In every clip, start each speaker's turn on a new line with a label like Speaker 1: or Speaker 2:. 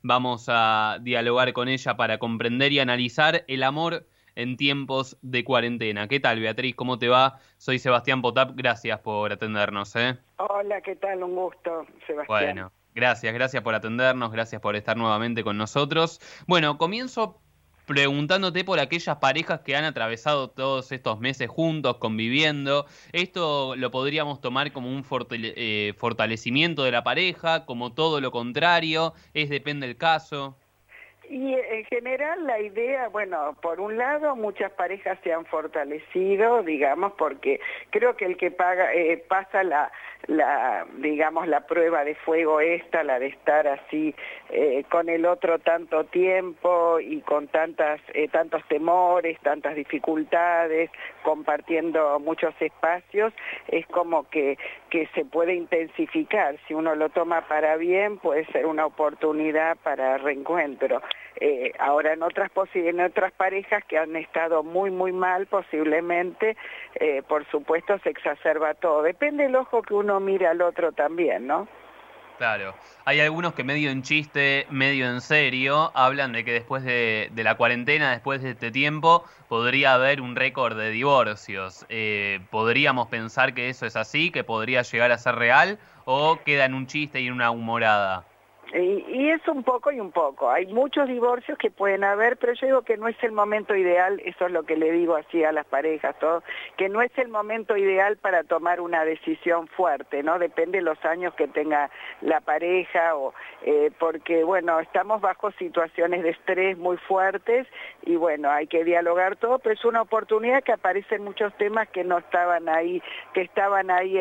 Speaker 1: Vamos a dialogar con ella para comprender y analizar el amor en tiempos de cuarentena. ¿Qué tal, Beatriz? ¿Cómo te va? Soy Sebastián Potap. Gracias por atendernos, ¿eh?
Speaker 2: Hola, ¿qué tal? Un gusto, Sebastián.
Speaker 1: Bueno, gracias por atendernos, gracias por estar nuevamente con nosotros. Bueno, comienzo preguntándote por aquellas parejas que han atravesado todos estos meses juntos, conviviendo. ¿Esto lo podríamos tomar como un fortalecimiento de la pareja, como todo lo contrario? ¿Es depende del caso?
Speaker 2: Y en general la idea, bueno, por un lado muchas parejas se han fortalecido, digamos, porque creo que el que pasa digamos, la prueba de fuego esta, la de estar así con el otro tanto tiempo y con tantos temores, tantas dificultades, compartiendo muchos espacios, es como que se puede intensificar. Si uno lo toma para bien, puede ser una oportunidad para reencuentro. Ahora en otras parejas que han estado muy mal, posiblemente, por supuesto se exacerba todo. Depende del ojo que uno mire al otro también, ¿no?
Speaker 1: Claro, hay algunos que medio en chiste, medio en serio, hablan de que después de la cuarentena, después de este tiempo, podría haber un récord de divorcios. ¿Podríamos pensar que eso es así, que podría llegar a ser real, o queda en un chiste y en una humorada?
Speaker 2: Y es un poco y un poco. Hay muchos divorcios que pueden haber, pero yo digo que no es el momento ideal, eso es lo que le digo así a las parejas, todo, que no es el momento ideal para tomar una decisión fuerte, ¿no? Depende de los años que tenga la pareja, porque, bueno, estamos bajo situaciones de estrés muy fuertes y, bueno, hay que dialogar todo, pero es una oportunidad que aparecen muchos temas que no estaban ahí, que estaban ahí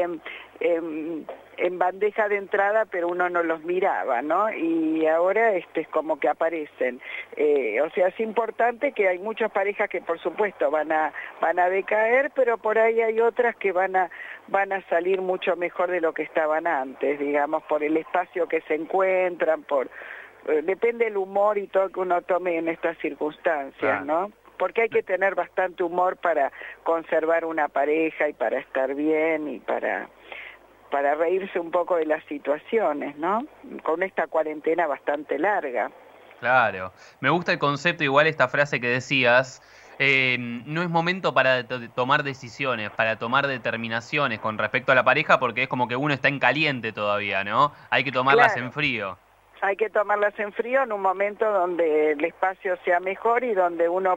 Speaker 2: en bandeja de entrada, pero uno no los miraba, ¿no? Y ahora es como que aparecen. O sea, es importante que hay muchas parejas que por supuesto van a decaer, pero por ahí hay otras que van a salir mucho mejor de lo que estaban antes, digamos, por el espacio que se encuentran, depende del humor y todo que uno tome en estas circunstancias,
Speaker 1: Claro.
Speaker 2: ¿no? Porque hay que tener bastante humor para conservar una pareja y para estar bien y para reírse un poco de las situaciones, ¿no? Con esta cuarentena bastante larga.
Speaker 1: Claro, me gusta el concepto, igual esta frase que decías, no es momento para tomar decisiones, para tomar determinaciones con respecto a la pareja, porque es como que uno está en caliente todavía, ¿no? Hay que tomarlas en
Speaker 2: Claro,
Speaker 1: frío.
Speaker 2: hay que tomarlas en frío en un momento donde el espacio sea mejor y donde uno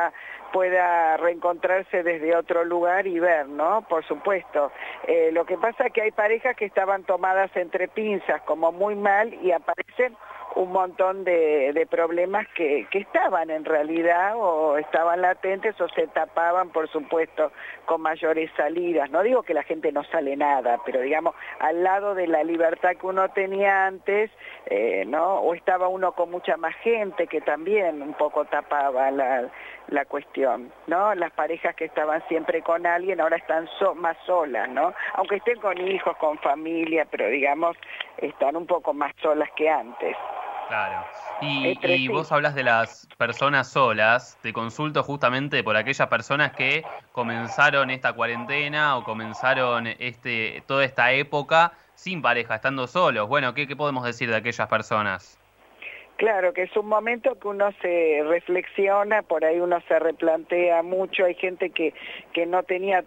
Speaker 2: pueda reencontrarse desde otro lugar y ver, ¿no? Por supuesto. Lo que pasa es que hay parejas que estaban tomadas entre pinzas, como muy mal, y aparecen un montón de problemas que estaban en realidad o estaban latentes o se tapaban, por supuesto, con mayores salidas. No digo que la gente no sale nada, pero digamos, al lado de la libertad que uno tenía antes, ¿no? O estaba uno con mucha más gente que también un poco tapaba la cuestión, ¿no? Las parejas que estaban siempre con alguien ahora están más solas, ¿no? Aunque estén con hijos, con familia, pero digamos, están un poco más solas que antes.
Speaker 1: Claro.
Speaker 2: Entre
Speaker 1: Y
Speaker 2: sí.
Speaker 1: vos hablas de las personas solas, te consulto justamente por aquellas personas que comenzaron esta cuarentena o comenzaron toda esta época sin pareja, estando solos. Bueno, ¿qué podemos decir de aquellas personas?
Speaker 2: Claro, que es un momento que uno se reflexiona, por ahí uno se replantea mucho, hay gente que no tenía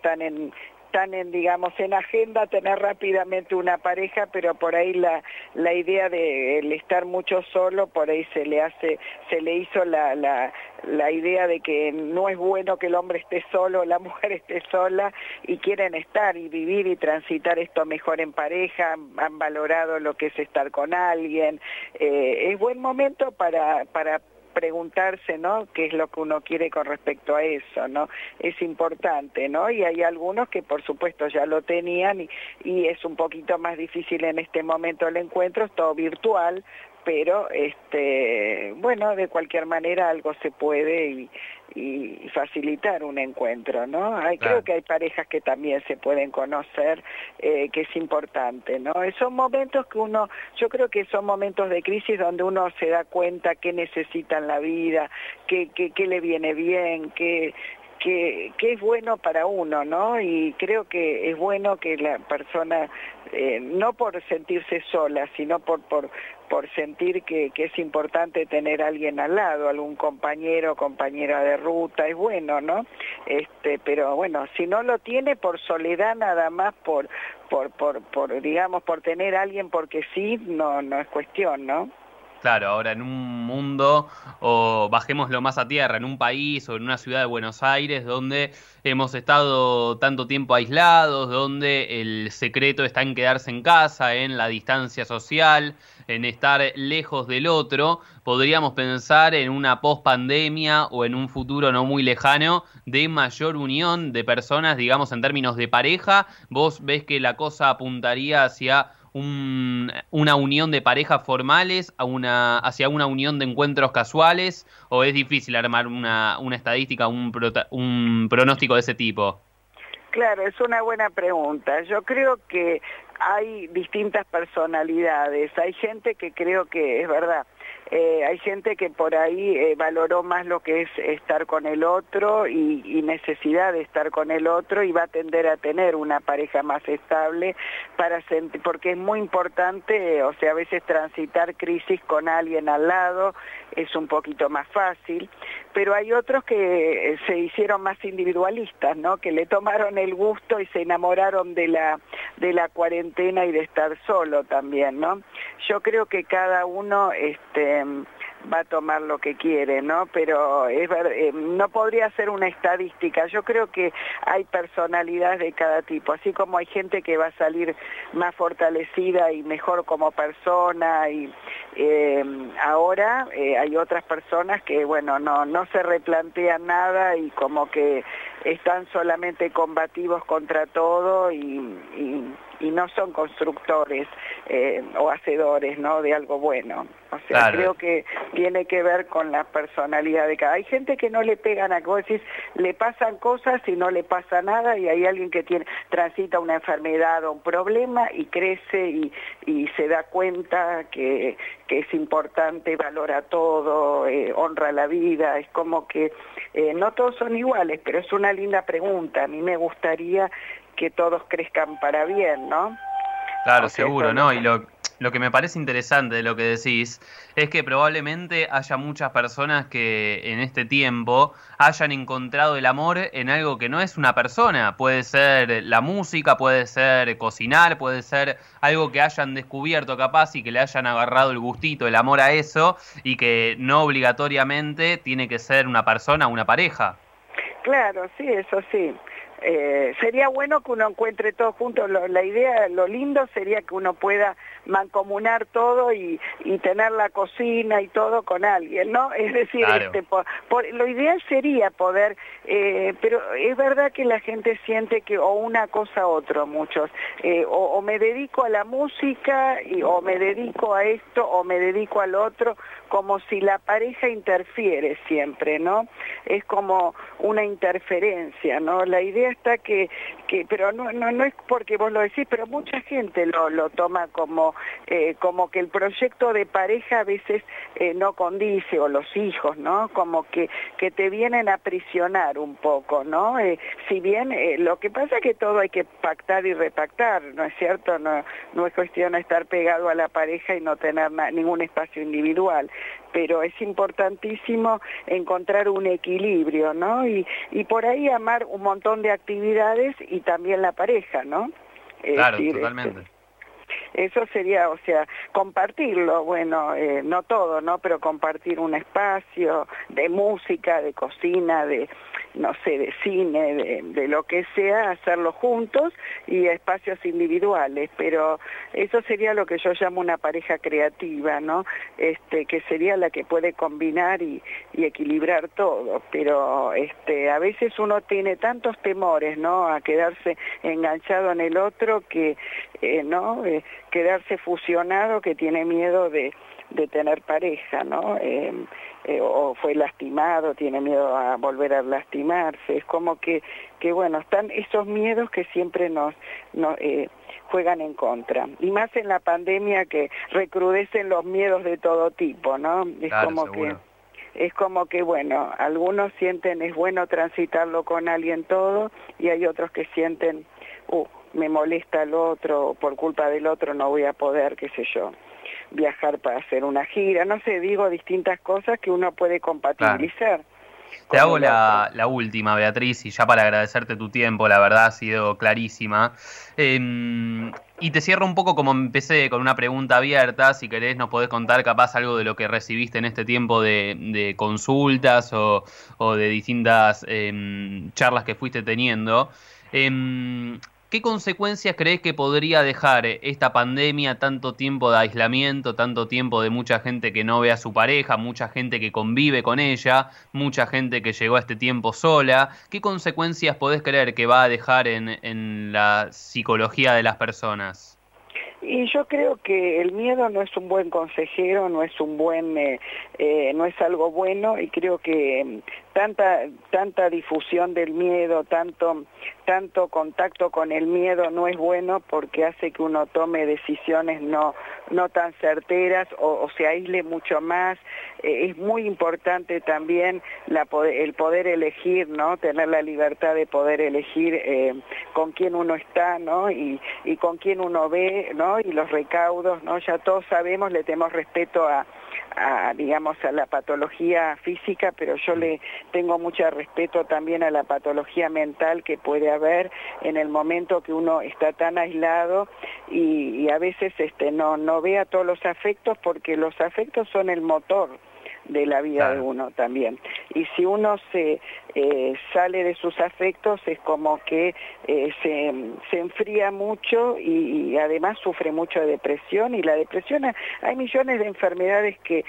Speaker 2: digamos, en agenda tener rápidamente una pareja, pero por ahí la idea de el estar mucho solo, por ahí se le hizo la idea de que no es bueno que el hombre esté solo, la mujer esté sola, y quieren estar y vivir y transitar esto mejor en pareja, han valorado lo que es estar con alguien. Es buen momento para preguntarse, ¿no?, qué es lo que uno quiere con respecto a eso, ¿no? Es importante, ¿no? Y hay algunos que por supuesto ya lo tenían y es un poquito más difícil en este momento el encuentro, es todo virtual, pero bueno, de cualquier manera algo se puede y facilitar un encuentro, ¿no? Creo
Speaker 1: Claro.
Speaker 2: que hay parejas que también se pueden conocer, que es importante, ¿no? Son momentos que yo creo que son momentos de crisis donde uno se da cuenta qué necesita en la vida, qué le viene bien, qué es bueno para uno, ¿no? Y creo que es bueno que la persona, no por sentirse sola, sino por sentir que es importante tener a alguien al lado, algún compañero, compañera de ruta, es bueno, ¿no? Pero bueno, si no lo tiene por soledad nada más, digamos, por tener a alguien porque sí, no es cuestión, ¿no?
Speaker 1: Claro, ahora en un mundo, o bajémoslo más a tierra, en un país o en una ciudad de Buenos Aires donde hemos estado tanto tiempo aislados, donde el secreto está en quedarse en casa, en la distancia social, en estar lejos del otro, podríamos pensar en una pospandemia o en un futuro no muy lejano de mayor unión de personas, digamos en términos de pareja. ¿Vos ves que la cosa apuntaría hacia una unión de parejas formales hacia una unión de encuentros casuales, o es difícil armar una estadística, un pronóstico de ese tipo?
Speaker 2: Claro, es una buena pregunta. Yo creo que hay distintas personalidades. Hay gente que creo que es verdad. Hay gente que por ahí valoró más lo que es estar con el otro y necesidad de estar con el otro, y va a tender a tener una pareja más estable porque es muy importante, o sea, a veces transitar crisis con alguien al lado es un poquito más fácil, pero hay otros que se hicieron más individualistas, ¿no? Que le tomaron el gusto y se enamoraron de la cuarentena y de estar solo también, ¿no? Yo creo que cada uno va a tomar lo que quiere, ¿no? Pero no podría ser una estadística. Yo creo que hay personalidades de cada tipo, así como hay gente que va a salir más fortalecida y mejor como persona, y ahora hay otras personas que, bueno, no se replantean nada y como que están solamente combativos contra todo y no son constructores o hacedores, ¿no?, de algo bueno. O sea, claro, creo que tiene que ver con la personalidad de cada. Hay gente que no le pegan a, vos decís, le pasan cosas y no le pasa nada, y hay alguien que transita una enfermedad o un problema y crece y se da cuenta que es importante, valora todo, honra la vida. Es como que no todos son iguales, pero es una linda pregunta. A mí me gustaría que todos crezcan para bien, ¿no?
Speaker 1: Claro, seguro, ¿no? Y lo que me parece interesante de lo que decís es que probablemente haya muchas personas que en este tiempo hayan encontrado el amor en algo que no es una persona. Puede ser la música, puede ser cocinar, puede ser algo que hayan descubierto capaz y que le hayan agarrado el gustito, el amor a eso, y que no obligatoriamente tiene que ser una persona o una pareja.
Speaker 2: Claro, sí, eso sí. Sería bueno que uno encuentre todo junto. La idea, lo lindo sería que uno pueda mancomunar todo y tener la cocina y todo con alguien, ¿no? Es decir, claro, lo ideal sería poder, pero es verdad que la gente siente que o una cosa u otra, muchos, o me dedico a la música o me dedico a esto o me dedico al otro, como si la pareja interfiere siempre, ¿no? Es como una interferencia, ¿no? La idea está pero no es porque vos lo decís, pero mucha gente lo toma como que el proyecto de pareja a veces no condice, o los hijos, ¿no? Como que te vienen a aprisionar un poco, ¿no? Si bien lo que pasa es que todo hay que pactar y repactar, ¿no es cierto? No es cuestión de estar pegado a la pareja y no tener ningún espacio individual, pero es importantísimo encontrar un equilibrio, ¿no? Y por ahí amar un montón de actividades y también la pareja, ¿no?
Speaker 1: Claro, totalmente.
Speaker 2: Eso sería, o sea, compartirlo, bueno, no todo, ¿no? Pero compartir un espacio de música, de cocina, no sé, de cine, de lo que sea, hacerlo juntos, y espacios individuales, pero eso sería lo que yo llamo una pareja creativa, ¿no? Que sería la que puede combinar y equilibrar todo, pero a veces uno tiene tantos temores, ¿no?, a quedarse enganchado en el otro que, ¿no?, quedarse fusionado, que tiene miedo de tener pareja, ¿no? O fue lastimado, tiene miedo a volver a lastimarse. Es como que bueno, están esos miedos que siempre nos juegan en contra. Y más en la pandemia, que recrudecen los miedos de todo tipo, ¿no? Es claro, como seguro. es como que, bueno, algunos sienten es bueno transitarlo con alguien todo, y hay otros que sienten, me molesta el otro, por culpa del otro no voy a poder, qué sé yo, viajar para hacer una gira, no sé, digo distintas cosas que uno puede compatibilizar.
Speaker 1: Claro. Te hago la última, Beatriz, y ya para agradecerte tu tiempo, la verdad ha sido clarísima. Y te cierro un poco como empecé, con una pregunta abierta. Si querés nos podés contar capaz algo de lo que recibiste en este tiempo de consultas o de distintas charlas que fuiste teniendo. ¿Qué consecuencias crees que podría dejar esta pandemia, tanto tiempo de aislamiento, tanto tiempo de mucha gente que no ve a su pareja, mucha gente que convive con ella, mucha gente que llegó a este tiempo sola? ¿Qué consecuencias podés creer que va a dejar en la psicología de las personas?
Speaker 2: Y yo creo que el miedo no es un buen consejero, no es un buen, no es algo bueno, y creo que tanta difusión del miedo, tanto contacto con el miedo no es bueno, porque hace que uno tome decisiones no tan certeras o se aísle mucho más. Es muy importante también el poder elegir, ¿no? Tener la libertad de poder elegir con quién uno está, ¿no? Y con quién uno ve, ¿no? Y los recaudos, ¿no? Ya todos sabemos, le tenemos respeto digamos, a la patología física, pero yo le tengo mucho respeto también a la patología mental que puede haber en el momento que uno está tan aislado y a veces no ve a todos los afectos, porque los afectos son el motor de la vida de uno también. Y si uno se sale de sus afectos, es como que se enfría mucho y además sufre mucho de depresión, y la depresión, hay millones de enfermedades que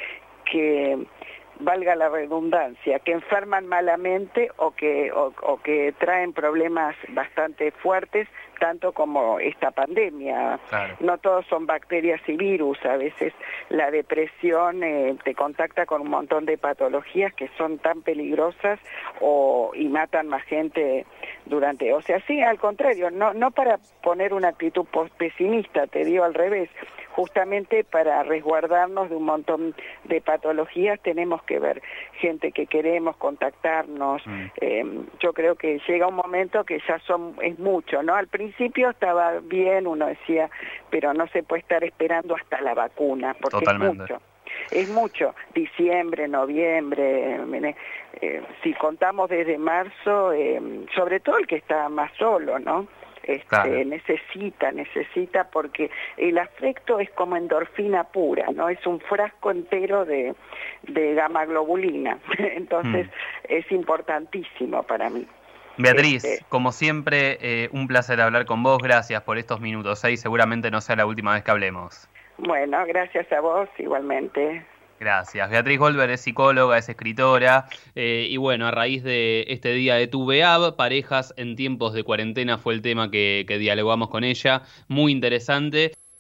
Speaker 2: valga la redundancia, que enferman malamente o que traen problemas bastante fuertes, tanto como esta pandemia. Claro. No todos son bacterias y virus, a veces la depresión te contacta con un montón de patologías que son tan peligrosas y matan más gente o sea, sí, al contrario, no para poner una actitud pesimista, te digo al revés. Justamente para resguardarnos de un montón de patologías tenemos que ver gente que queremos, contactarnos. Yo creo que llega un momento que ya es mucho, ¿no? Al principio estaba bien, uno decía, pero no se puede estar esperando hasta la vacuna, porque Totalmente. Es mucho, diciembre, noviembre, si contamos desde marzo, sobre todo el que está más solo, ¿no? Claro. Necesita, porque el afecto es como endorfina pura, ¿no? Es un frasco entero de gamma globulina, entonces es importantísimo para mí.
Speaker 1: Beatriz, como siempre, un placer hablar con vos, gracias por estos minutos, y seguramente no sea la última vez que hablemos.
Speaker 2: Bueno, gracias a vos igualmente.
Speaker 1: Gracias. Beatriz Goldberg es psicóloga, es escritora, y bueno, a raíz de este día de TUVEAB, parejas en tiempos de cuarentena fue el tema que dialogamos con ella, muy interesante.